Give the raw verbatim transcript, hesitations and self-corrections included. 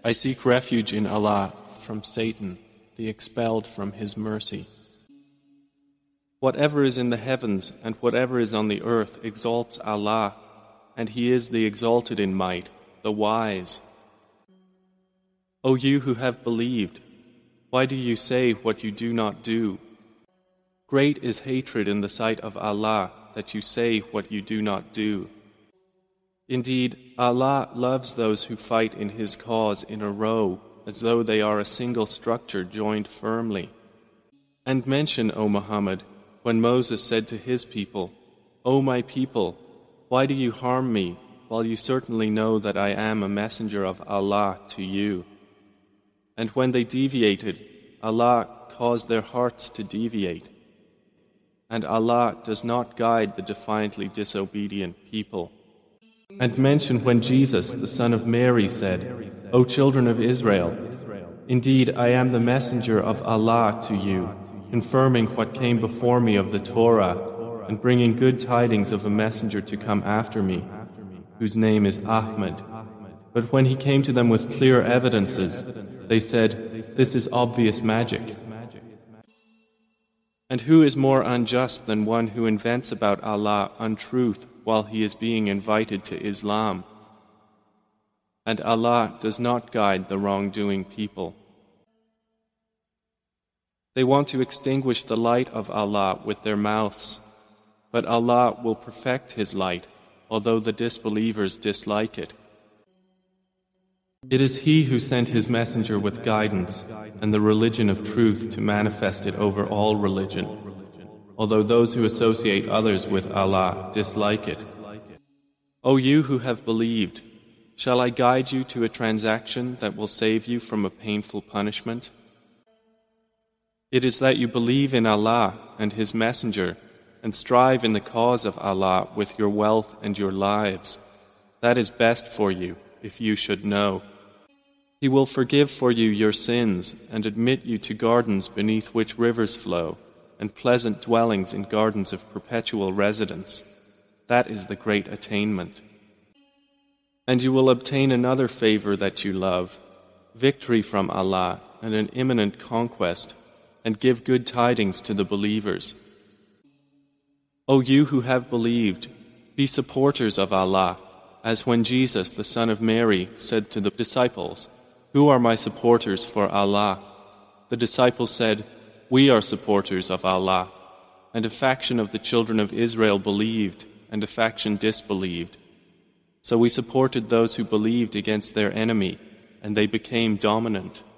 I seek refuge in Allah from Satan, the expelled from His mercy. Whatever is in the heavens and whatever is on the earth exalts Allah, and He is the exalted in might, the wise. O you who have believed, why do you say what you do not do? Great is hatred in the sight of Allah that you say what you do not do. Indeed, Allah loves those who fight in His cause in a row, as though they are a single structure joined firmly. And mention, O Muhammad, when Moses said to his people, O my people, why do you harm me, while you certainly know that I am a messenger of Allah to you? And when they deviated, Allah caused their hearts to deviate. And Allah does not guide the defiantly disobedient people. And mention when Jesus, the son of Mary, said, O children of Israel, indeed I am the messenger of Allah to you, confirming what came before me of the Torah, and bringing good tidings of a messenger to come after me, whose name is Ahmad. But when he came to them with clear evidences, they said, This is obvious magic. And who is more unjust than one who invents about Allah untruth while he is being invited to Islam? And Allah does not guide the wrongdoing people. They want to extinguish the light of Allah with their mouths, but Allah will perfect His light, although the disbelievers dislike it. It is He who sent His messenger with guidance and the religion of truth to manifest it over all religion, although those who associate others with Allah dislike it. O you who have believed, shall I guide you to a transaction that will save you from a painful punishment? It is that you believe in Allah and His messenger and strive in the cause of Allah with your wealth and your lives. That is best for you, if you should know. He will forgive for you your sins and admit you to gardens beneath which rivers flow, and pleasant dwellings in gardens of perpetual residence. That is the great attainment. And you will obtain another favor that you love, victory from Allah and an imminent conquest, and give good tidings to the believers. O you who have believed, be supporters of Allah, as when Jesus, the son of Mary, said to the disciples, Who are my supporters for Allah? The disciples said, We are supporters of Allah. And a faction of the children of Israel believed, and a faction disbelieved. So we supported those who believed against their enemy, and they became dominant.